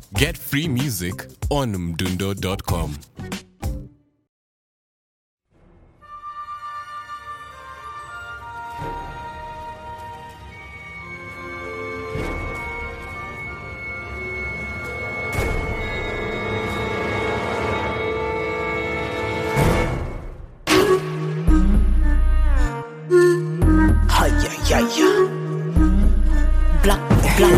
Get free music on mdundo.com. Black.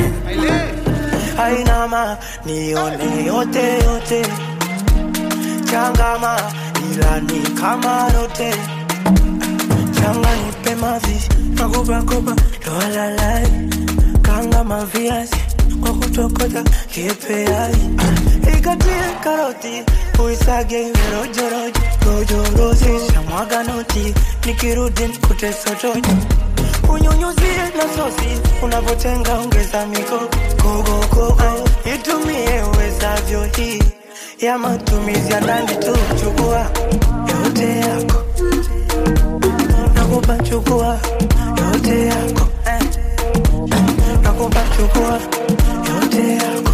Ainama nione yote changama ila ni kama rote changa nipe mavi makoba lola kanga maviazi kwa kutokota kipeai ikatie karoti uisage rojo shamwaga noti nikirudi kute sotojo unyunyuzie na sosi unapotenga ongeza miko gogo itumie uwezavyo hii ya matumizi ya ndani tu chukua yote yako nakupa chukua yote yako nakupa chukua yote yako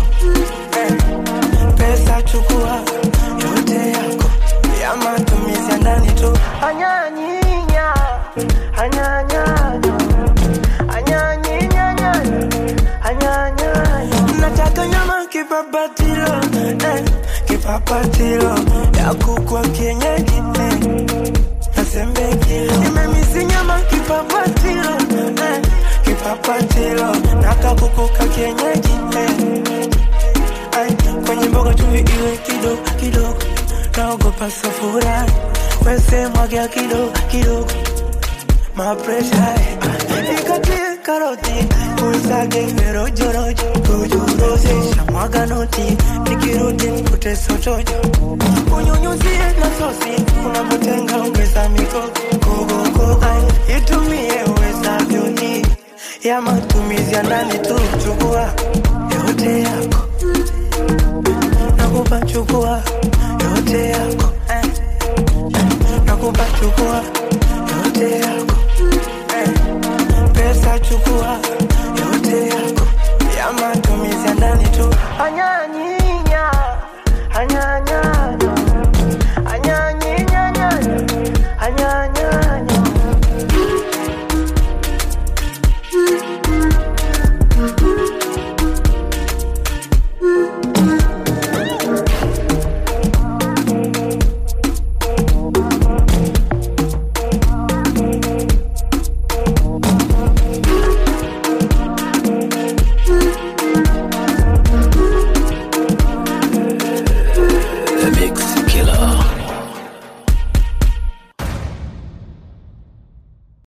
pesa chukua yote yako ya matumizi ya ndani tu anyanyinya nataka nyama kipapatilo ya kuku wa kienyeji nasembeki nimemisi nyama kipapatilo na kakuku ka kienyeji kwenye mboga chumvi iwe kidogo naogopa safura wese mwagia kidogo my pressure ikatie karoti uisage rojo shamwaga noti nikirudi kute sotojo unyunyuzie na sosi unapotenga ongeza miko gogo itumie uwezavyo hii ya matumizi ya ndani tu chukua yote yako nakupa chukua yote yako nakupa chukua yote yako pesa chukua yote yako ya matumizi ya ndani tu